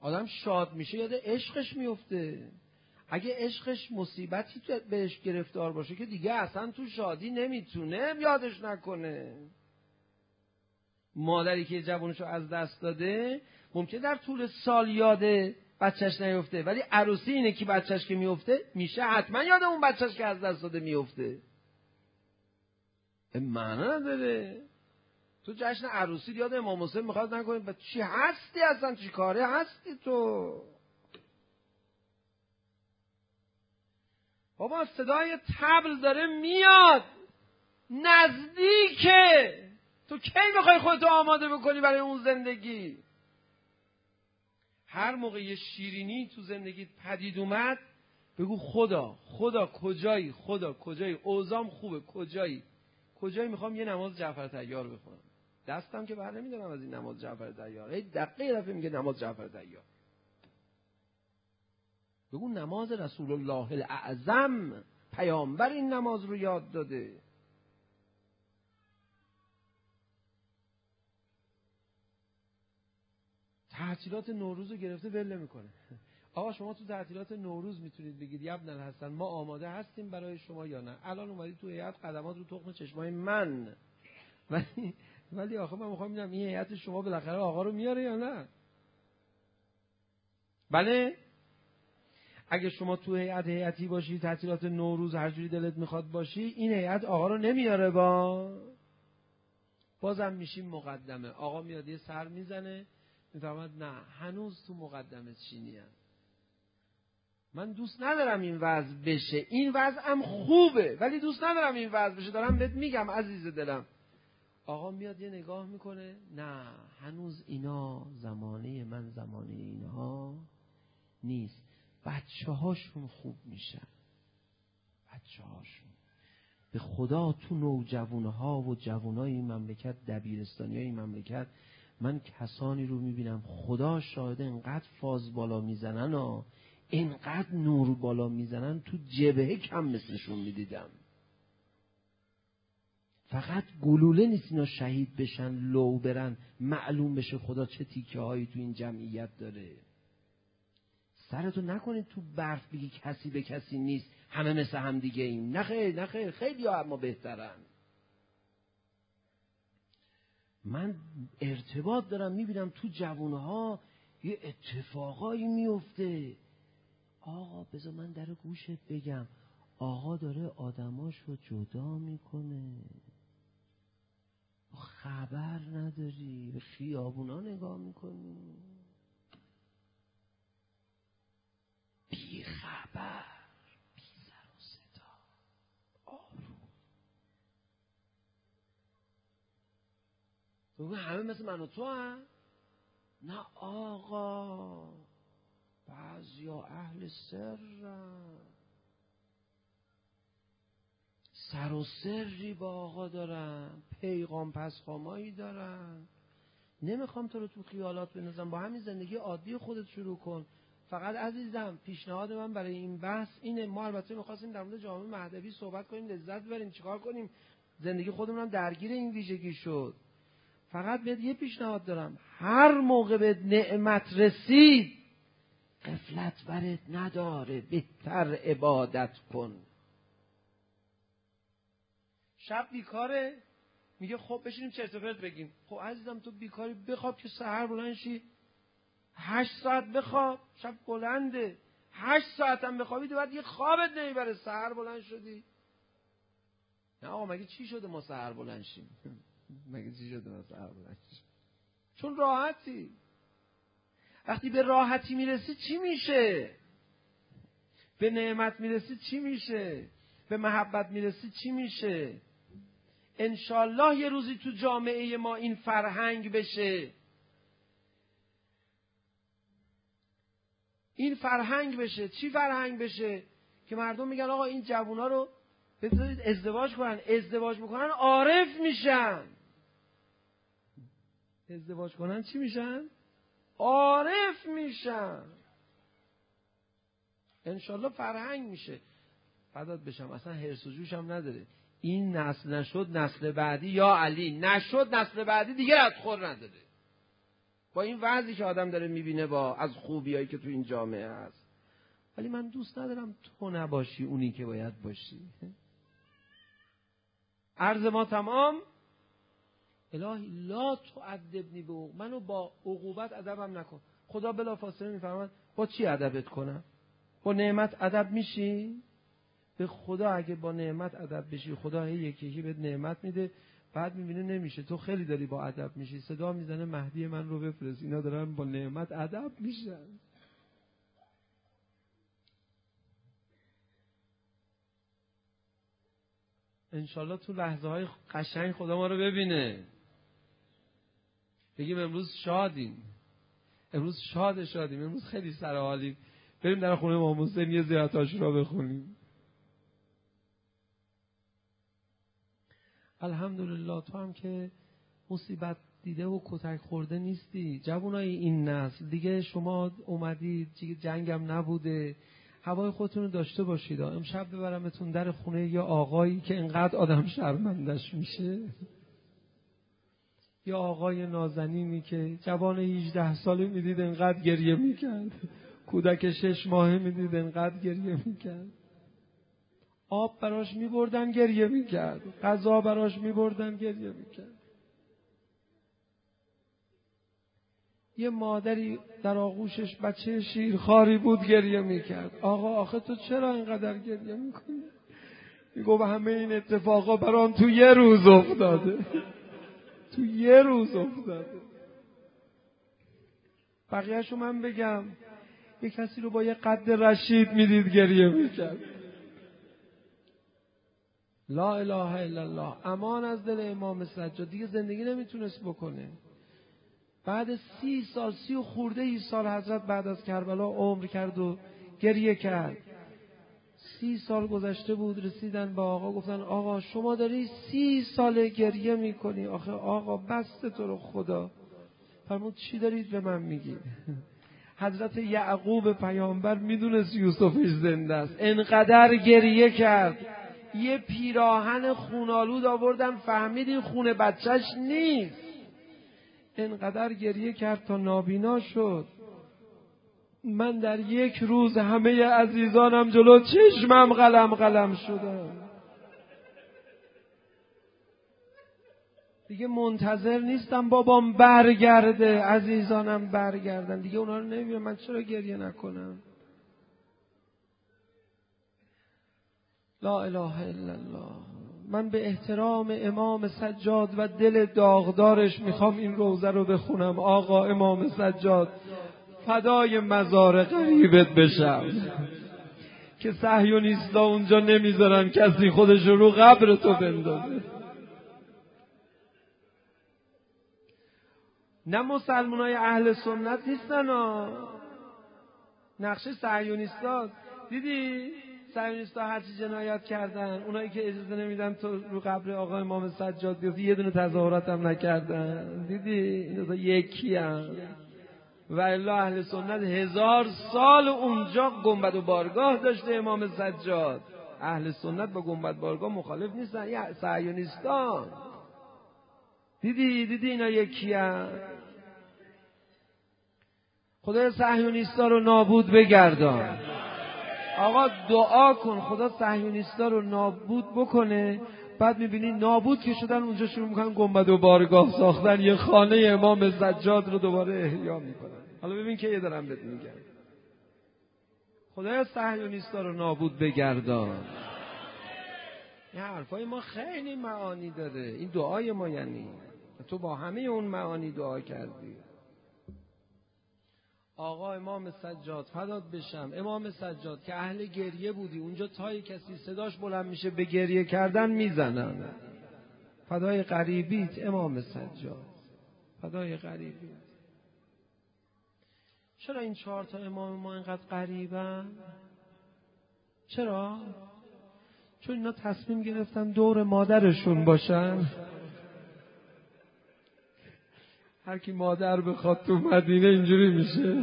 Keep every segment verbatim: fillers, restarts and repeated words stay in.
آدم شاد میشه یاد عشقش میفته. اگه عشقش مصیبتی بهش گرفتار باشه که دیگه اصلا تو شادی نمیتونه یادش نکنه. مادری که جوانشو از دست داده ممکنه در طول سال یاد بچهش نیفته، ولی عروسی اینه که بچهش که میفته میشه حتما یاد اون بچهش که از دست داده میفته. معنی نداره. تو جشن عروسی یاد امام حسین میخواد نکنی، چی هستی اصلا؟ چی کاره هستی تو؟ بابا صدای طبل داره میاد، نزدیکه. تو کی میخوای خودتو آماده بکنی برای اون زندگی؟ هر موقع یه شیرینی تو زندگیت پدید اومد بگو خدا خدا کجایی، خدا کجایی، اوضاعم خوبه، کجایی کجایی میخوام یه نماز جعفر طیار بخونم. دستم که بر نمیدارم از این نماز جعفر طیار. هی دقیقه یه دفعه میگه نماز جعفر طیار. بگو نماز رسول الله الاعظم، پیامبر این نماز رو یاد داده. تعطیلات نوروز رو گرفته ول نمیکنه. آقا شما تو تعطیلات نوروز میتونید بگید یبن الحسن ما آماده هستیم برای شما یا نه؟ الان اومدی تو هیئت قدمات رو تخم چشمای من، ولی ولی آخه من میخوام ببینم این هیئت شما بالاخره آقا رو میاره یا نه؟ بله اگه شما تو هیئت هیئتی باشی تعطیلات نوروز هر جوری دلت میخواد باشی، این هیئت آقا رو نمیاره. با بازم میشیم مقدمه. آقا میاد یه سر میزنه میفهمد نه هنوز تو مقدمه چینی هم. من دوست ندارم این وضع بشه، این وضع هم خوبه ولی دوست ندارم این وضع بشه. دارم بهت میگم عزیز دلم. آقا میاد یه نگاه میکنه، نه هنوز اینا زمانه من زمانه اینها نیست. بچه هاشون خوب میشن، بچه هاشون به خدا تو نوجوانها و جوانای این مملکت، دبیرستانی های این مملکت، من کسانی رو میبینم خدا شاهده انقدر فاز بالا میزنن و انقدر نور بالا میزنن تو جبهه کم مثلشون میدیدم. فقط گلوله نیست اینا شهید بشن لو برن معلوم بشه خدا چه تیکه هایی تو این جمعیت داره. سرتو نکنید تو برف بگی کسی به کسی نیست، همه مثل هم دیگه ایم. نخیر نخیر، خیلی ها اما بهترن. من ارتباط دارم میبینم تو جوانها یه اتفاقایی میفته. آقا بذار من در گوشت بگم، آقا داره آدماشو جدا میکنه، خبر نداری، به خیابونا نگاه میکنی بی خبر، بی سر و صدا، آروم. تو همه مثل من و تو هم؟ نه آقا، بعضیا اهل سرن، سر و سری با آقا دارن، پیغام پسخامایی دارن. نمیخوام تو رو تو خیالات بندازم، با همین زندگی عادی خودت شروع کن. فقط عزیزم پیشنهاد من برای این بحث اینه، ما البته میخواستیم در مورد جامعه مهدوی صحبت کنیم، لذت ببریم، چیکار کنیم، زندگی خودمون هم درگیر این ویژگی شد. فقط بهت یه پیشنهاد دارم، هر موقع به نعمت رسید غفلت برت نداره، بهتر عبادت کن. شب بیکاره، میگه خب بشینیم چرت و پرت بگیم. خب عزیزم تو بیکاری، بخواب که سحر بلند شی، هشت ساعت بخواب، شب بلنده، هشت ساعت هم بخوابی بعد یه خوابت نمیبره، سحر بلند شدی. نه آقا مگه چی شده ما سحر بلند شیم؟ مگه چی شده ما سحر بلند شیم؟ چون راحتی. وقتی به راحتی میرسی چی میشه؟ به نعمت میرسی چی میشه؟ به محبت میرسی چی میشه؟ انشالله یه روزی تو جامعه ما این فرهنگ بشه، این فرهنگ بشه. چی فرهنگ بشه؟ که مردم میگن آقا این جوونا رو بذارید ازدواج کنن، ازدواج میکنن عارف میشن. ازدواج کنن چی میشن؟ عارف میشن. انشالله فرهنگ میشه. فدات بشم، اصلا هرس و جوش هم نداره. این نسل نشد نسل بعدی، یا علی نشد نسل بعدی دیگه ردخور نداره. با این وضعی که آدم داره میبینه، با از خوبیایی که تو این جامعه هست. ولی من دوست ندارم تو نباشی اونی که باید باشی. عرض ما تمام. الهی لا تعذبنی به عقوبت، منو با عقوبت ادبم نکن. خدا بلافاصله میفرماد با چی ادبت کنم؟ با نعمت ادب میشی؟ به خدا اگه با نعمت ادب بشی، خدا هی یکی یکی بهت نعمت میده، بعد میبینه نمیشه، تو خیلی داری با ادب میشی، صدا میزنه مهدی من رو بفرست، اینا دارن با نعمت ادب میشن. انشالله تو لحظه های قشنگ خدا ما رو ببینه، بگیم امروز شادیم، امروز شاد شادیم، امروز خیلی سر حالیم، بریم در خونه امام حسین یه زیارت عاشورا بخونیم. الحمدلله تو هم که مصیبت دیده و کتک خورده نیستی. جوانای این نسل دیگه شما اومدید، جنگم نبوده، هوای خودتون رو داشته باشید. امشب ببرمتون در خونه یا آقایی که انقدر آدم شرمندش میشه، یا آقای نازنینی که جوان هجده ساله میدید انقدر گریه میکرد، کودک شش ماهه میدید انقدر گریه میکرد، آب براش میبردن گریه میکرد، غذا براش میبردن گریه میکرد. یه مادری در آغوشش بچه شیرخواری بود گریه میکرد. آقا آخه تو چرا اینقدر گریه میکنی؟ میگو به همه این اتفاقا برام تو یه روز افتاده، تو یه روز افتاده. بقیه‌شو من بگم، یه کسی رو با یه قد رشید میدید گریه میکرد. لا اله الا الله. امان از دل امام سجاد، دیگه زندگی نمیتونست بکنه. بعد سی سال سی و خورده ای سال حضرت بعد از کربلا عمر کرد و گریه کرد. سی سال گذشته بود، رسیدن با آقا گفتن آقا شما داری سی سال گریه میکنی، آخه آقا بسته تو رو خدا. فرمود چی دارید به من میگید؟ حضرت یعقوب پیامبر میدونست یوسفش زنده است، انقدر گریه کرد، یه پیراهن خونالود آوردن، فهمید این خونه بچهش نیست، انقدر گریه کرد تا نابینا شد. من در یک روز همه عزیزانم جلو چشمم قلم قلم شدم. دیگه منتظر نیستم بابام برگرده، عزیزانم برگردن، دیگه اونا رو نمیبینم، من چرا گریه نکنم؟ لا اله الا الله. من به احترام امام سجاد و دل داغدارش میخوام این روزه رو بخونم. آقا امام سجاد فدای مزار غریبت بشم که صهیونیستا اونجا نمیذارن کسی خودش رو قبر تو بندازه. نه مسلمانای اهل سنت نیستن ها، نقشه صهیونیستا. دیدی صهیونیستا هرچی جنایت کردن، اونایی که اجازه نمیدن تو رو قبر آقا امام سجاد بیفتی یه دونه تظاهرات هم نکردن. دیدی اینا یکی هم. و الا اهل سنت هزار سال اونجا گنبد و بارگاه داشته امام سجاد. اهل سنت با گنبد بارگاه مخالف نیستن، یا صهیونیستان. دیدی دیدی اینا یکی هم. خدا صهیونیستا رو نابود بگردان. آقا دعا کن خدا صهیونیستا رو نابود بکنه، بعد میبینی نابود که شدن اونجا شروع میکنن گنبد و بارگاه ساختن، یه خانه امام سجاد رو دوباره احیا میکنن. حالا ببین که یه دارم بهت میگم، خدایا صهیونیستا رو نابود بگردان. این حرفای ما خیلی معانی داره، این دعای ما، یعنی تو با همه اون معانی دعا کردی. آقا امام سجاد فدات بشم، امام سجاد که اهل گریه بودی، اونجا تای کسی صداش بلند میشه به گریه کردن میزنن. فدای غریبیت امام سجاد، فدای غریبیت. چرا این چهار تا امام ما اینقدر غریبن؟ چرا؟ چون اینا تصمیم گرفتن دور مادرشون باشن. هر کی مادر بخواد تو مدینه اینجوری میشه.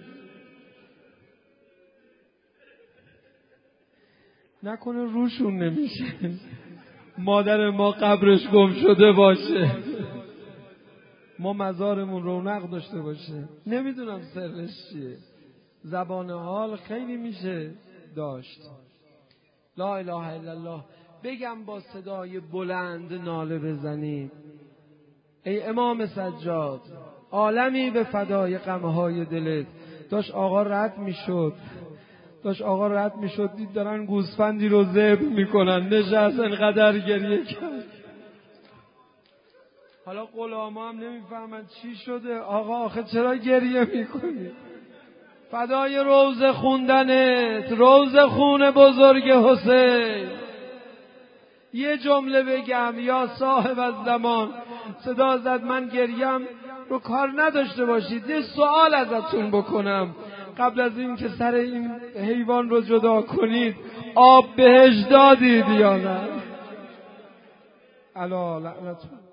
نکنه روشون نمیشه مادر ما قبرش گم شده باشه. ما مزارمون رونق داشته باشه. نمیدونم سرش چیه، زبان حال خیلی میشه داشت. لا اله الا الله. بگم با صدای بلند ناله بزنید ای امام سجاد، عالمی به فدای غمهای دلت. داشت آقا رد میشد داشت آقا رد میشد دید دارن گوسفندی رو ذبح میکنن، نشست انقدر گریه کرد. حالا غلاما هم نمیفهمن چی شده. آقا آخه چرا گریه میکنی؟ فدای روز خوندنت، روز خون بزرگ حسین. یه جمله بگم یا صاحب از زمان، صدا زد من گریم رو کار نداشته باشید. یه سوال ازتون بکنم قبل از این که سر این حیوان رو جدا کنید، آب بهش دادید یا نه؟ الا لعنت